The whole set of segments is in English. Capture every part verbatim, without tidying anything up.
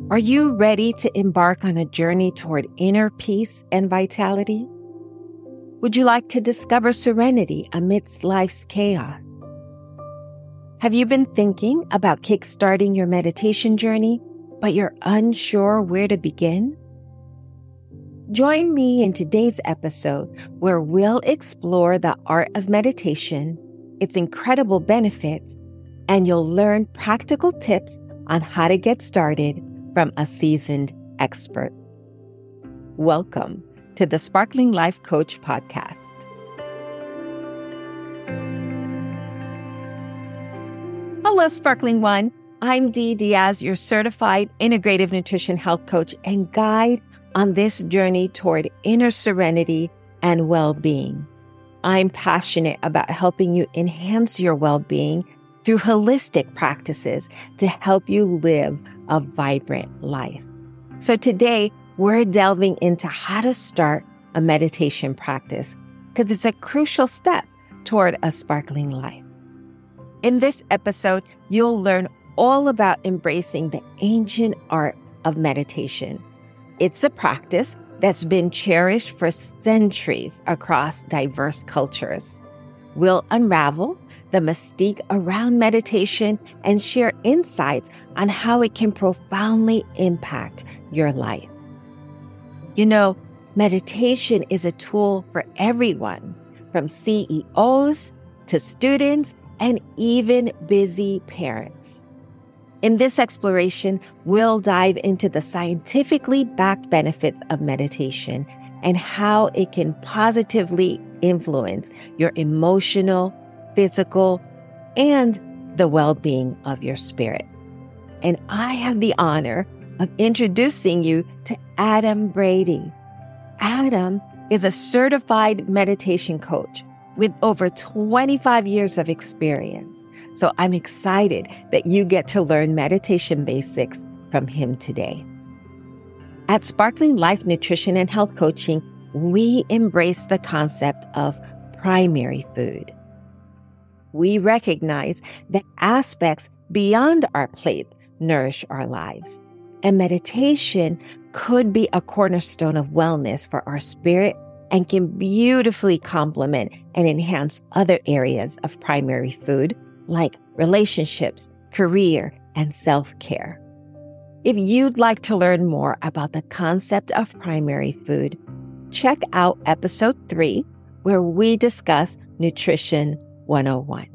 Are you ready to embark on a journey toward inner peace and vitality? Would you like to discover serenity amidst life's chaos? Have you been thinking about kickstarting your meditation journey, but you're unsure where to begin? Join me in today's episode where we'll explore the art of meditation, its incredible benefits, and you'll learn practical tips on how to get started from a seasoned expert. Welcome to the Sparkling Life Coach podcast. Hello, Sparkling One. I'm Dee Diaz, your certified integrative nutrition health coach and guide on this journey toward inner serenity and well-being. I'm passionate about helping you enhance your well-being through holistic practices to help you live a vibrant life. So today, we're delving into how to start a meditation practice because it's a crucial step toward a sparkling life. In this episode, you'll learn all about embracing the ancient art of meditation. It's a practice that's been cherished for centuries across diverse cultures. We'll unravel the mystique around meditation and share insights on how it can profoundly impact your life. You know, meditation is a tool for everyone, from C E Os to students and even busy parents. In this exploration, we'll dive into the scientifically backed benefits of meditation and how it can positively influence your emotional, physical, and the well-being of your spirit. And I have the honor of introducing you to Adam Brady. Adam is a certified meditation coach with over twenty-five years of experience. So I'm excited that you get to learn meditation basics from him today. At Sparkling Life Nutrition and Health Coaching, we embrace the concept of primary food. We recognize that aspects beyond our plate nourish our lives, and meditation could be a cornerstone of wellness for our spirit and can beautifully complement and enhance other areas of primary food like relationships, career, and self-care. If you'd like to learn more about the concept of primary food, check out episode three, where we discuss Nutrition one oh one.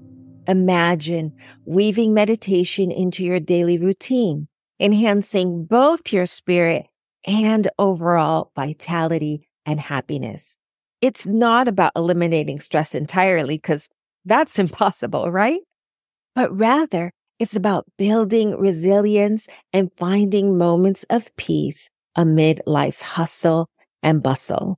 Imagine weaving meditation into your daily routine, enhancing both your spirit and overall vitality and happiness. It's not about eliminating stress entirely, because that's impossible, right? But rather, it's about building resilience and finding moments of peace amid life's hustle and bustle.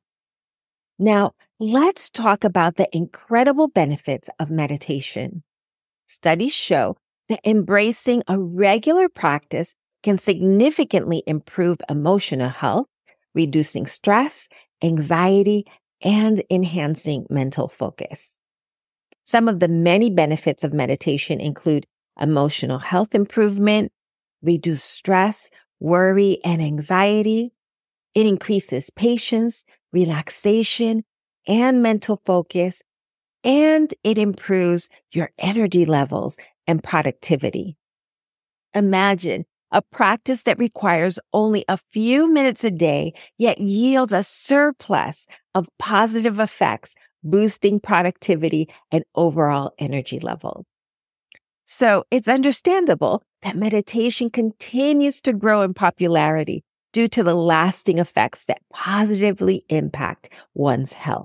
Now, let's talk about the incredible benefits of meditation. Studies show that embracing a regular practice can significantly improve emotional health, reducing stress, anxiety, and enhancing mental focus. Some of the many benefits of meditation include emotional health improvement, reduced stress, worry, and anxiety. It increases patience, relaxation, and mental focus, and it improves your energy levels and productivity. Imagine a practice that requires only a few minutes a day, yet yields a surplus of positive effects, boosting productivity and overall energy levels. So it's understandable that meditation continues to grow in popularity due to the lasting effects that positively impact one's health.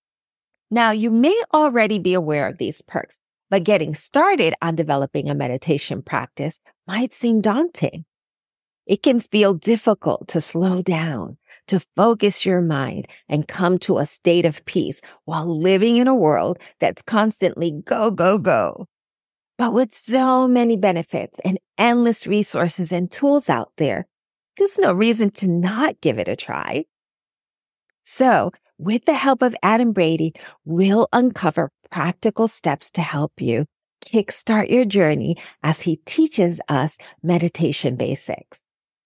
Now, you may already be aware of these perks, but getting started on developing a meditation practice might seem daunting. It can feel difficult to slow down, to focus your mind and come to a state of peace while living in a world that's constantly go, go, go. But with so many benefits and endless resources and tools out there, there's no reason to not give it a try. So, with the help of Adam Brady, we'll uncover practical steps to help you kickstart your journey as he teaches us meditation basics.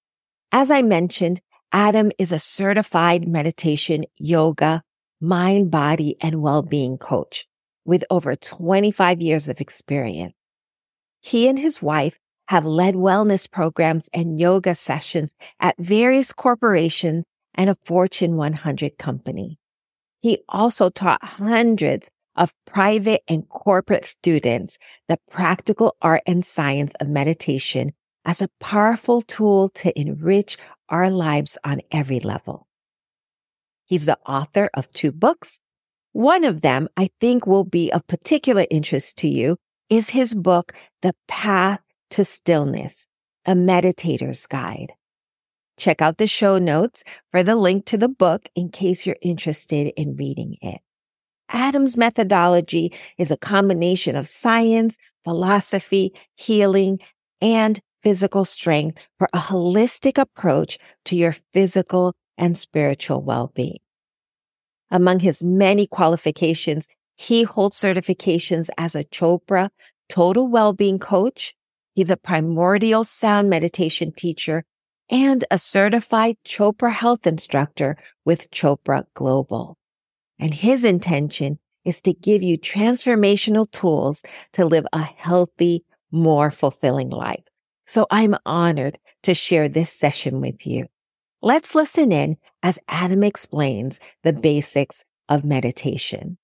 As I mentioned, Adam is a certified meditation, yoga, mind, body, and well-being coach with over twenty-five years of experience. He and his wife have led wellness programs and yoga sessions at various corporations and a Fortune one hundred company. He also taught hundreds of private and corporate students the practical art and science of meditation as a powerful tool to enrich our lives on every level. He's the author of two books. One of them I think will be of particular interest to you is his book, The Path to Stillness, A Meditator's Guide. Check out the show notes for the link to the book in case you're interested in reading it. Adam's methodology is a combination of science, philosophy, healing, and physical strength for a holistic approach to your physical and spiritual well-being. Among his many qualifications, he holds certifications as a Chopra Total Wellbeing Coach. He's a Primordial Sound Meditation teacher and a certified Chopra Health Instructor with Chopra Global. And his intention is to give you transformational tools to live a healthy, more fulfilling life. So I'm honored to share this session with you. Let's listen in as Adam explains the basics of meditation.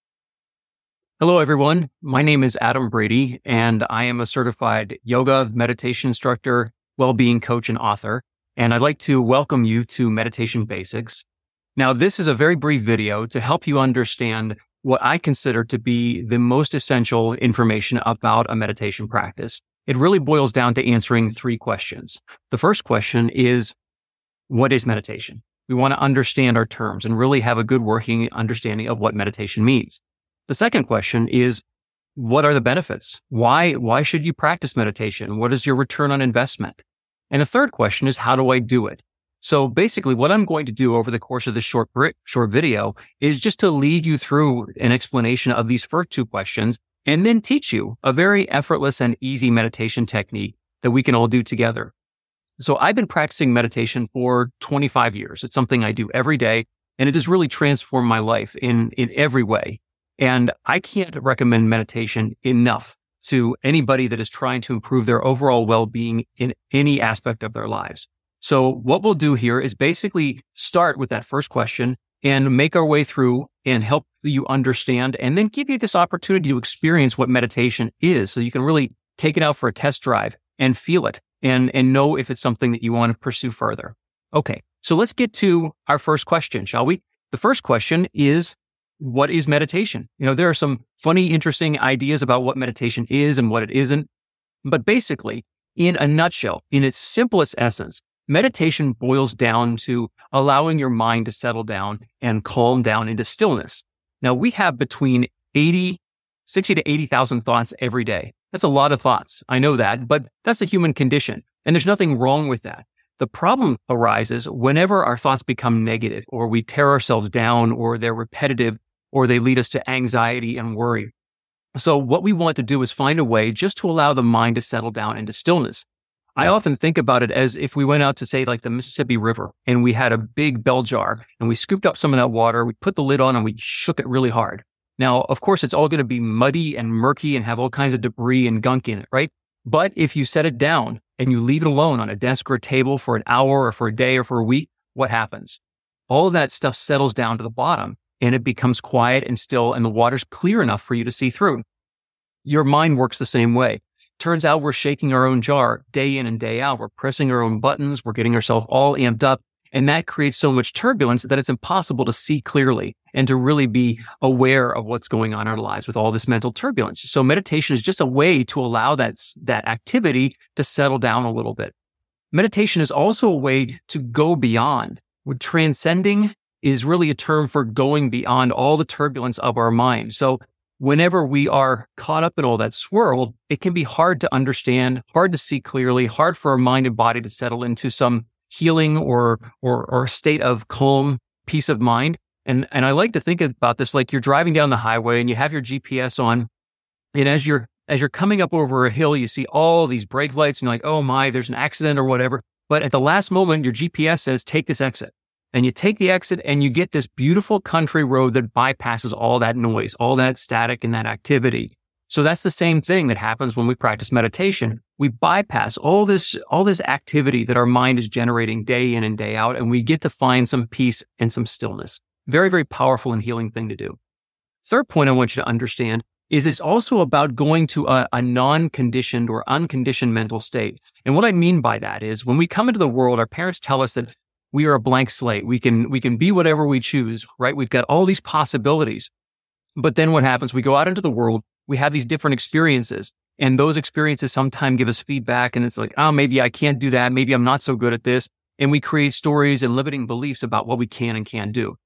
Hello, everyone. My name is Adam Brady, and I am a certified yoga meditation instructor, well-being coach, and author. And I'd like to welcome you to Meditation Basics. Now, this is a very brief video to help you understand what I consider to be the most essential information about a meditation practice. It really boils down to answering three questions. The first question is, what is meditation? We want to understand our terms and really have a good working understanding of what meditation means. The second question is, what are the benefits? Why, why should you practice meditation? What is your return on investment? And the third question is, how do I do it? So basically what I'm going to do over the course of this short, short video is just to lead you through an explanation of these first two questions and then teach you a very effortless and easy meditation technique that we can all do together. So I've been practicing meditation for twenty-five years. It's something I do every day, and it has really transformed my life in, in every way. And I can't recommend meditation enough to anybody that is trying to improve their overall well-being in any aspect of their lives. So what we'll do here is basically start with that first question and make our way through and help you understand and then give you this opportunity to experience what meditation is so you can really take it out for a test drive and feel it and, and know if it's something that you want to pursue further. Okay, so let's get to our first question, shall we? The first question is, what is meditation? You know, there are some funny, interesting ideas about what meditation is and what it isn't. But basically, in a nutshell, in its simplest essence, meditation boils down to allowing your mind to settle down and calm down into stillness. Now, we have between eighty, sixty to eighty thousand thoughts every day. That's a lot of thoughts. I know that, but that's the human condition. And there's nothing wrong with that. The problem arises whenever our thoughts become negative or we tear ourselves down or they're repetitive or they lead us to anxiety and worry. So what we want to do is find a way just to allow the mind to settle down into stillness. I often think about it as if we went out to, say, like the Mississippi River and we had a big bell jar and we scooped up some of that water, we put the lid on and we shook it really hard. Now, of course, it's all going to be muddy and murky and have all kinds of debris and gunk in it, right? But if you set it down and you leave it alone on a desk or a table for an hour or for a day or for a week, what happens? All of that stuff settles down to the bottom and it becomes quiet and still and the water's clear enough for you to see through. Your mind works the same way. Turns out we're shaking our own jar day in and day out. We're pressing our own buttons. We're getting ourselves all amped up. And that creates so much turbulence that it's impossible to see clearly and to really be aware of what's going on in our lives with all this mental turbulence. So meditation is just a way to allow that, that activity to settle down a little bit. Meditation is also a way to go beyond. With transcending is really a term for going beyond all the turbulence of our mind. So whenever we are caught up in all that swirl, it can be hard to understand, hard to see clearly, hard for our mind and body to settle into some healing or or or state of calm, peace of mind. And and I like to think about this like you're driving down the highway and you have your G P S on, and as you're as you're coming up over a hill, you see all these brake lights and you're like, oh my, there's an accident or whatever. But at the last moment, your G P S says, take this exit. And you take the exit and you get this beautiful country road that bypasses all that noise, all that static and that activity. So that's the same thing that happens when we practice meditation. We bypass all this, all this activity that our mind is generating day in and day out, and we get to find some peace and some stillness. Very, very powerful and healing thing to do. Third point I want you to understand is it's also about going to a, a non-conditioned or unconditioned mental state. And what I mean by that is when we come into the world, our parents tell us that we are a blank slate. We can, we can be whatever we choose, right? We've got all these possibilities. But then what happens? We go out into the world, we have these different experiences, and those experiences sometimes give us feedback, and it's like, oh, maybe I can't do that. Maybe I'm not so good at this. And we create stories and limiting beliefs about what we can and can't do.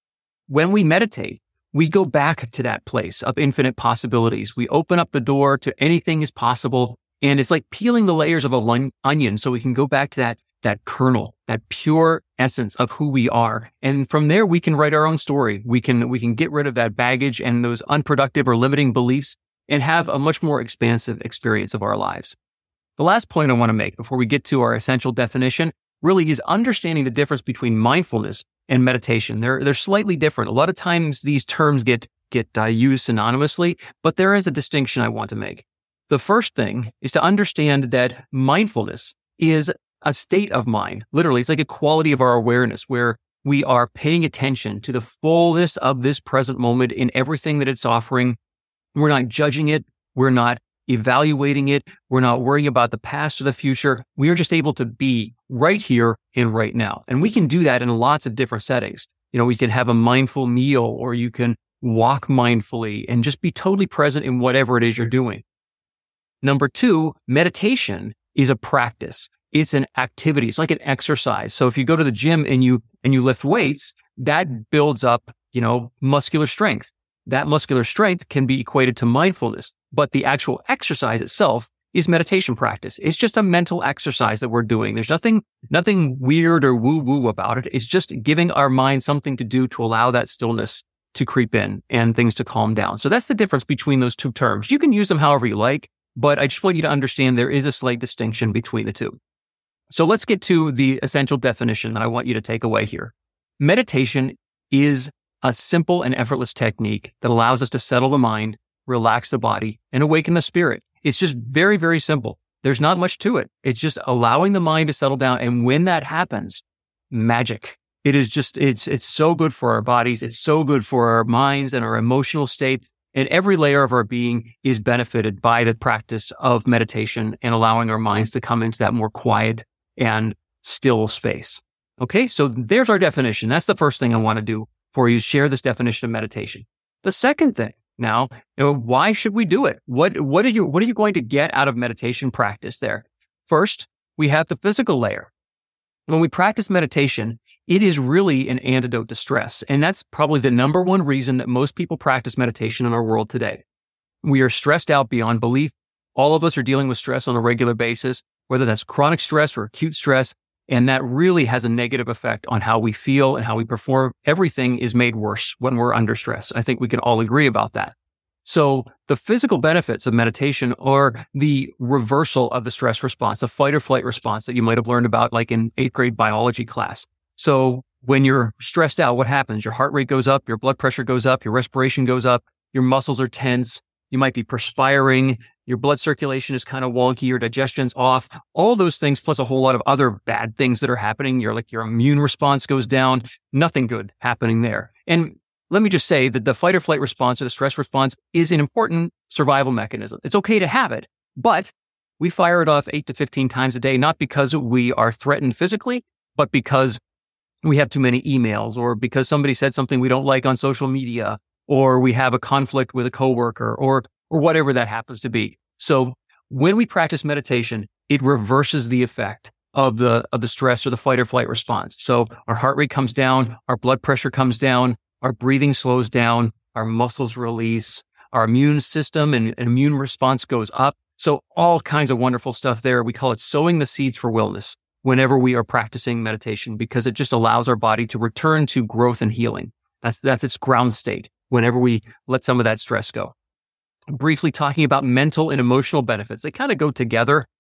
When we meditate, we go back to that place of infinite possibilities. We open up the door to anything is possible. And it's like peeling the layers of a onion so we can go back to that, that kernel, that pure essence of who we are. And from there, we can write our own story. We can, we can get rid of that baggage and those unproductive or limiting beliefs and have a much more expansive experience of our lives. The last point I want to make before we get to our essential definition really is understanding the difference between mindfulness and meditation. They're, they're slightly different. A lot of times these terms get, get uh, used synonymously, but there is a distinction I want to make. The first thing is to understand that mindfulness is a state of mind. Literally, it's like a quality of our awareness where we are paying attention to the fullness of this present moment in everything that it's offering. We're not judging it. We're not evaluating it. We're not worrying about the past or the future. We are just able to be right here and right now. And we can do that in lots of different settings. You know, we can have a mindful meal, or you can walk mindfully and just be totally present in whatever it is you're doing. Number two, meditation is a practice. It's an activity. It's like an exercise. So if you go to the gym and you, and you lift weights, that builds up, you know, muscular strength. That muscular strength can be equated to mindfulness, but the actual exercise itself is meditation practice. It's just a mental exercise that we're doing. There's nothing, nothing weird or woo-woo about it. It's just giving our mind something to do to allow that stillness to creep in and things to calm down. So that's the difference between those two terms. You can use them however you like, but I just want you to understand there is a slight distinction between the two. So let's get to the essential definition that I want you to take away here. Meditation is a simple and effortless technique that allows us to settle the mind, relax the body, and awaken the spirit. It's just very, very simple. There's not much to it. It's just allowing the mind to settle down. And when that happens, magic. It is just, it's, it's so good for our bodies. It's so good for our minds and our emotional state. And every layer of our being is benefited by the practice of meditation and allowing our minds to come into that more quiet and still space. Okay, so there's our definition. That's the first thing I want to do for you, share this definition of meditation. The second thing, now, you know, why should we do it? What, what are you, what are you going to get out of meditation practice there? First, we have the physical layer. When we practice meditation, it is really an antidote to stress. And that's probably the number one reason that most people practice meditation in our world today. We are stressed out beyond belief. All of us are dealing with stress on a regular basis, whether that's chronic stress or acute stress. And that really has a negative effect on how we feel and how we perform. Everything is made worse when we're under stress. I think we can all agree about that. So the physical benefits of meditation are the reversal of the stress response, the fight or flight response that you might have learned about like in eighth grade biology class. So when you're stressed out, what happens? Your heart rate goes up, your blood pressure goes up, your respiration goes up, your muscles are tense. You might be perspiring, your blood circulation is kind of wonky, your digestion's off, all those things, plus a whole lot of other bad things that are happening. You're like, your immune response goes down, nothing good happening there. And let me just say that the fight or flight response or the stress response is an important survival mechanism. It's okay to have it, but we fire it off eight to fifteen times a day, not because we are threatened physically, but because we have too many emails or because somebody said something we don't like on social media, or we have a conflict with a coworker, or or whatever that happens to be. So when we practice meditation, it reverses the effect of the of the stress or the fight or flight response. So our heart rate comes down, our blood pressure comes down, our breathing slows down, our muscles release, our immune system and, and immune response goes up. So all kinds of wonderful stuff there. We call it sowing the seeds for wellness whenever we are practicing meditation, because it just allows our body to return to growth and healing. That's that's its ground state whenever we let some of that stress go. Briefly talking about mental and emotional benefits. They kind of go together.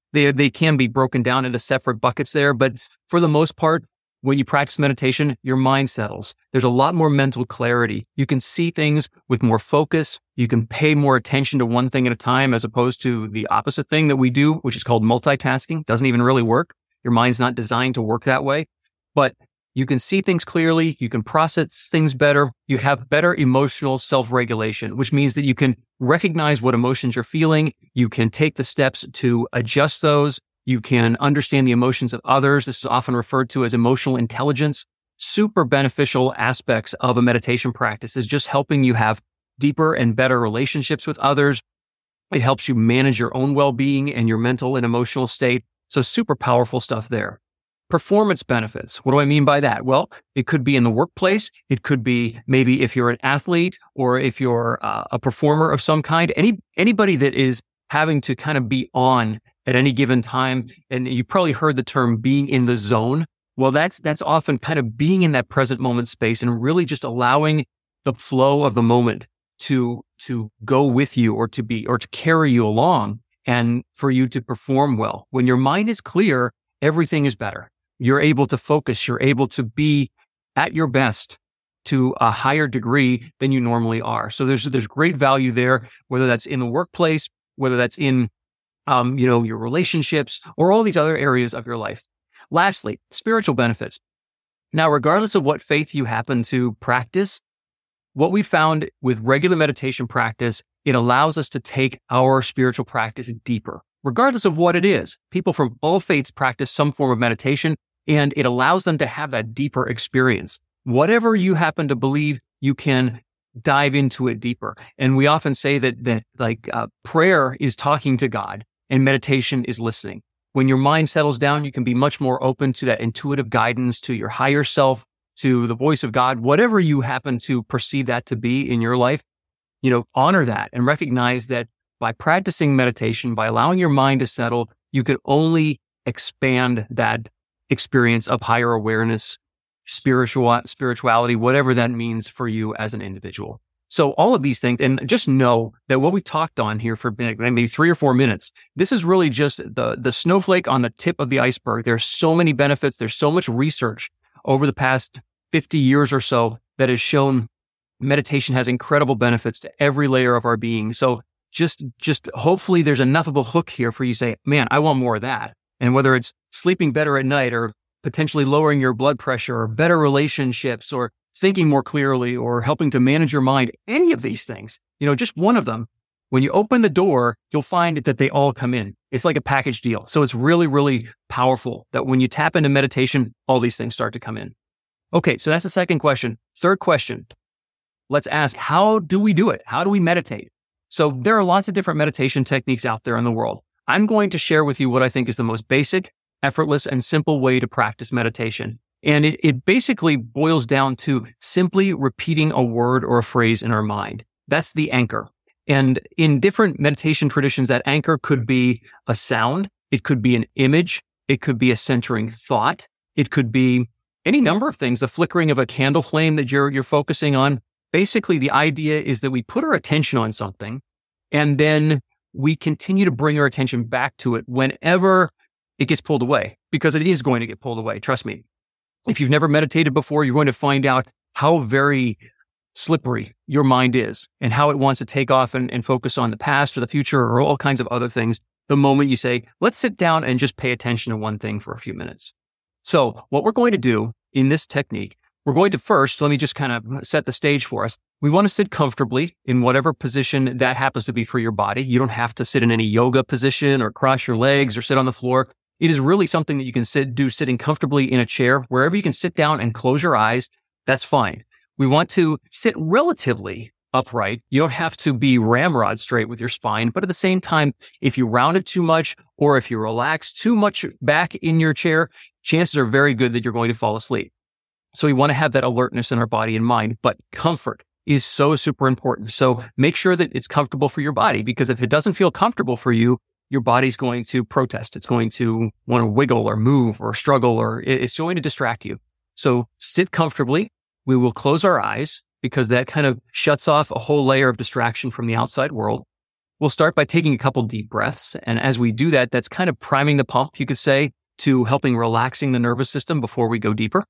They, they can be broken down into separate buckets there, but for the most part, when you practice meditation, your mind settles. There's a lot more mental clarity. You can see things with more focus. You can pay more attention to one thing at a time as opposed to the opposite thing that we do, which is called multitasking. Doesn't even really work. Your mind's not designed to work that way, but you can see things clearly. You can process things better. You have better emotional self-regulation, which means that you can recognize what emotions you're feeling. You can take the steps to adjust those. You can understand the emotions of others. This is often referred to as emotional intelligence. Super beneficial aspects of a meditation practice is just helping you have deeper and better relationships with others. It helps you manage your own well-being and your mental and emotional state. So super powerful stuff there. Performance benefits. What do I mean by that? Well, it could be in the workplace. It could be maybe if you're an athlete or if you're uh, a performer of some kind. Any anybody that is having to kind of be on at any given time. And you probably heard the term being in the zone. Well, that's that's often kind of being in that present moment space and really just allowing the flow of the moment to to go with you or to be or to carry you along and for you to perform well. When your mind is clear, everything is better. You're able to focus. You're able to be at your best to a higher degree than you normally are. So there's there's great value there, whether that's in the workplace, whether that's in Um, you know, your relationships, or all these other areas of your life. Lastly, spiritual benefits. Now, regardless of what faith you happen to practice, what we found with regular meditation practice, it allows us to take our spiritual practice deeper, regardless of what it is. People from all faiths practice some form of meditation, and it allows them to have that deeper experience. Whatever you happen to believe, you can dive into it deeper. And we often say that that like uh, prayer is talking to God and meditation is listening. When your mind settles down, you can be much more open to that intuitive guidance, to your higher self, to the voice of God, whatever you happen to perceive that to be in your life. You know, honor that and recognize that by practicing meditation, by allowing your mind to settle, you can only expand that experience of higher awareness, spiritual spirituality, whatever that means for you as an individual. So all of these things, and just know that what we talked on here for maybe three or four minutes, this is really just the, the snowflake on the tip of the iceberg. There's so many benefits. There's so much research over the past fifty years or so that has shown meditation has incredible benefits to every layer of our being. So just, just hopefully there's enough of a hook here for you to say, man, I want more of that. And whether it's sleeping better at night or potentially lowering your blood pressure or better relationships or thinking more clearly or helping to manage your mind, any of these things, you know, just one of them, when you open the door, you'll find that they all come in. It's like a package deal. So it's really, really powerful that when you tap into meditation, all these things start to come in. Okay, so that's the second question. Third question, let's ask, how do we do it? How do we meditate? So there are lots of different meditation techniques out there in the world. I'm going to share with you what I think is the most basic, effortless, and simple way to practice meditation. And it, it basically boils down to simply repeating a word or a phrase in our mind. That's the anchor. And in different meditation traditions, that anchor could be a sound. It could be an image. It could be a centering thought. It could be any number of things, the flickering of a candle flame that you're, you're focusing on. Basically, the idea is that we put our attention on something and then we continue to bring our attention back to it whenever it gets pulled away, because it is going to get pulled away. Trust me. If you've never meditated before, you're going to find out how very slippery your mind is and how it wants to take off and, and focus on the past or the future or all kinds of other things the moment you say, let's sit down and just pay attention to one thing for a few minutes. So what we're going to do in this technique, we're going to first, let me just kind of set the stage for us. We want to sit comfortably in whatever position that happens to be for your body. You don't have to sit in any yoga position or cross your legs or sit on the floor. It is really something that you can sit, do sitting comfortably in a chair. Wherever you can sit down and close your eyes, that's fine. We want to sit relatively upright. You don't have to be ramrod straight with your spine, but at the same time, if you round it too much or if you relax too much back in your chair, chances are very good that you're going to fall asleep. So we want to have that alertness in our body and mind, but comfort is so super important. So make sure that it's comfortable for your body, because if it doesn't feel comfortable for you, your body's going to protest. It's going to want to wiggle or move or struggle, or it's going to distract you. So sit comfortably. We will close our eyes because that kind of shuts off a whole layer of distraction from the outside world. we'll start by taking a couple deep breaths. And as we do that, that's kind of priming the pump, you could say, to helping relaxing the nervous system before we go deeper.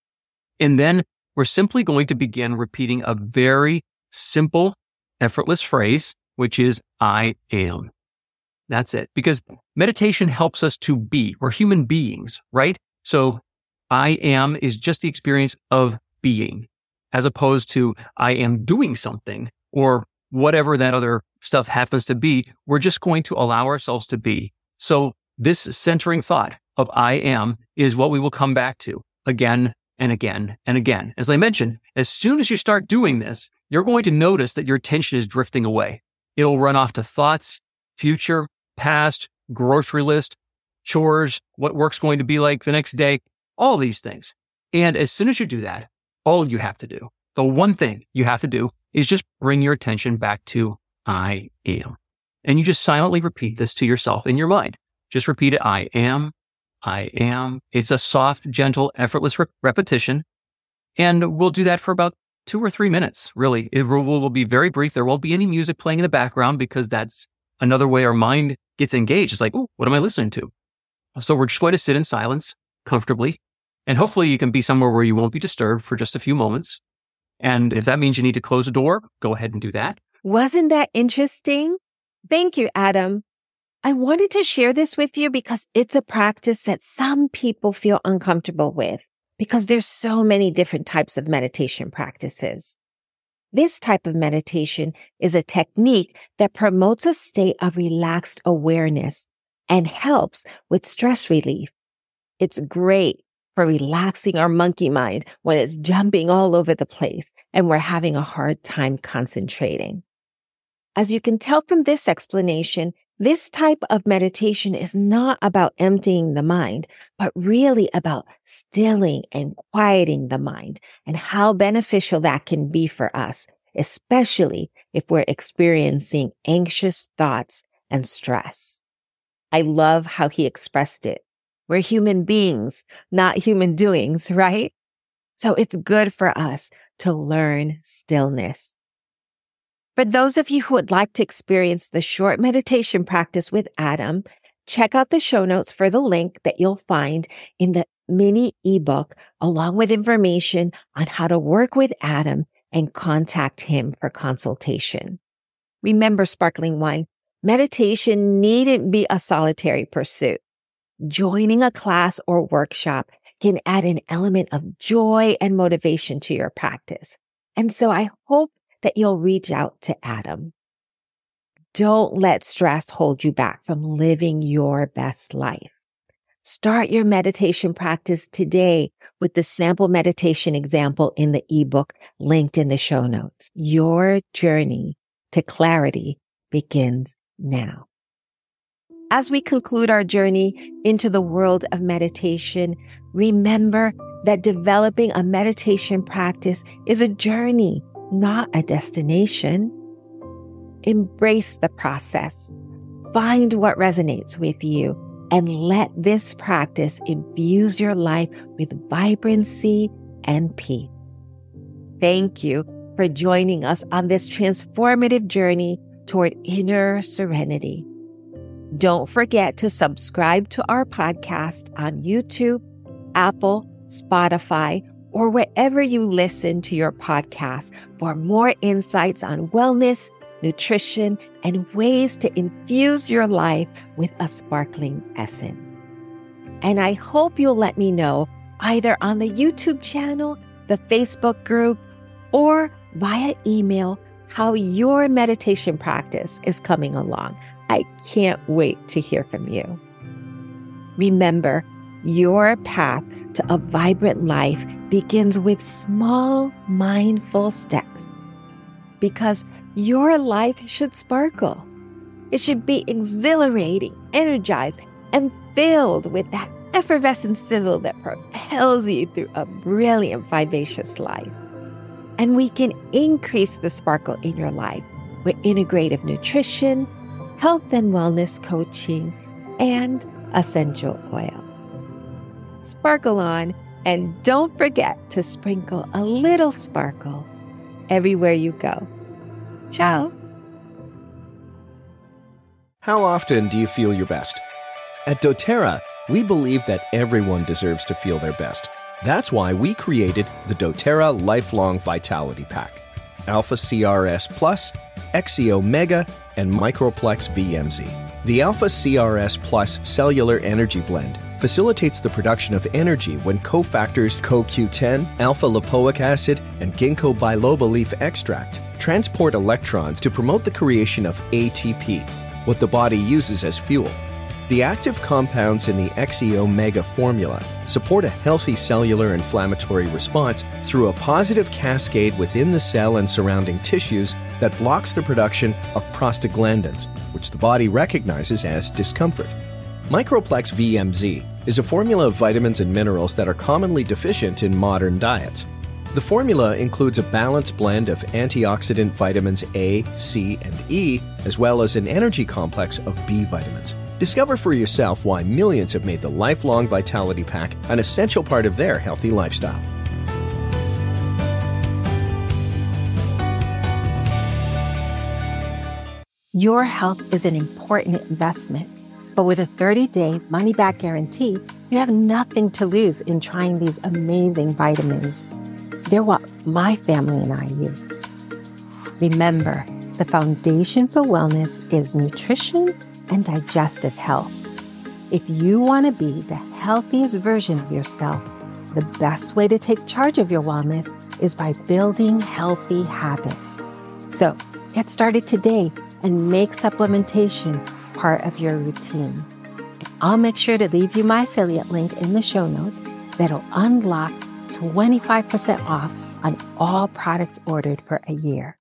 And then we're simply going to begin repeating a very simple, effortless phrase, which is I am. That's it. Because meditation helps us to be. We're human beings, right? So I am is just the experience of being, as opposed to I am doing something or whatever that other stuff happens to be. We're just going to allow ourselves to be. So this centering thought of I am is what we will come back to again and again and again. As I mentioned, as soon as you start doing this, you're going to notice that your attention is drifting away. It'll run off to thoughts, future, past, grocery list, chores, what work's going to be like the next day, all these things. And as soon as you do that, all you have to do, the one thing you have to do is just bring your attention back to I am. And you just silently repeat this to yourself in your mind. Just repeat it. I am, I am. It's a soft, gentle, effortless re- repetition. And we'll do that for about two or three minutes, really. It will, will be very brief. There won't be any music playing in the background because that's another way our mind gets engaged. It's like, oh, what am I listening to? So we're just going to sit in silence comfortably. And hopefully you can be somewhere where you won't be disturbed for just a few moments. And if that means you need to close the door, go ahead and do that. Wasn't that interesting? Thank you, Adam. I wanted to share this with you because it's a practice that some people feel uncomfortable with because there's so many different types of meditation practices. This type of meditation is a technique that promotes a state of relaxed awareness and helps with stress relief. It's great for relaxing our monkey mind when it's jumping all over the place and we're having a hard time concentrating. As you can tell from this explanation, this type of meditation is not about emptying the mind, but really about stilling and quieting the mind and how beneficial that can be for us, especially if we're experiencing anxious thoughts and stress. I love how he expressed it. We're human beings, not human doings, right? So it's good for us to learn stillness. For those of you who would like to experience the short meditation practice with Adam, check out the show notes for the link that you'll find in the mini ebook, along with information on how to work with Adam and contact him for consultation. Remember, Sparkling One, meditation needn't be a solitary pursuit. Joining a class or workshop can add an element of joy and motivation to your practice. And so I hope that you'll reach out to Adam. Don't let stress hold you back from living your best life. Start your meditation practice today with the sample meditation example in the ebook linked in the show notes. Your journey to clarity begins now. As we conclude our journey into the world of meditation, remember that developing a meditation practice is a journey, not a destination. Embrace the process. Find what resonates with you and let this practice infuse your life with vibrancy and peace. Thank you for joining us on this transformative journey toward inner serenity. Don't forget to subscribe to our podcast on YouTube, Apple, Spotify, or wherever you listen to your podcast for more insights on wellness, nutrition, and ways to infuse your life with a sparkling essence. And I hope you'll let me know either on the YouTube channel, the Facebook group, or via email how your meditation practice is coming along. I can't wait to hear from you. Remember, your path to a vibrant life begins with small, mindful steps. Because your life should sparkle. It should be exhilarating, energized, and filled with that effervescent sizzle that propels you through a brilliant, vivacious life. And we can increase the sparkle in your life with integrative nutrition, health and wellness coaching, and essential oil. Sparkle on, and don't forget to sprinkle a little sparkle everywhere you go. Ciao. How often do you feel your best? At doTERRA, we believe that everyone deserves to feel their best. That's why we created the doTERRA Lifelong Vitality Pack. Alpha C R S Plus, X E O Mega, and Microplex V M Z. The Alpha C R S Plus Cellular Energy Blend facilitates the production of energy when cofactors C O Q ten, alpha-lipoic acid, and ginkgo biloba leaf extract transport electrons to promote the creation of A T P, what the body uses as fuel. The active compounds in the X E O Mega formula support a healthy cellular inflammatory response through a positive cascade within the cell and surrounding tissues that blocks the production of prostaglandins, which the body recognizes as discomfort. Microplex V M Z is a formula of vitamins and minerals that are commonly deficient in modern diets. The formula includes a balanced blend of antioxidant vitamins A, C, and E, as well as an energy complex of B vitamins. Discover for yourself why millions have made the Lifelong Vitality Pack an essential part of their healthy lifestyle. Your health is an important investment, but with a thirty-day money-back guarantee, you have nothing to lose in trying these amazing vitamins. They're what my family and I use. Remember, the foundation for wellness is nutrition and digestive health. If you want to be the healthiest version of yourself, the best way to take charge of your wellness is by building healthy habits. So get started today and make supplementation part of your routine. And I'll make sure to leave you my affiliate link in the show notes that'll unlock twenty-five percent off on all products ordered for a year.